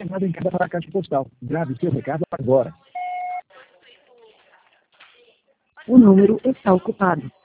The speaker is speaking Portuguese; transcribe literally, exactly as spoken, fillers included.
chamada em cada para a caixa postal. Grave seu recado agora. O número está ocupado.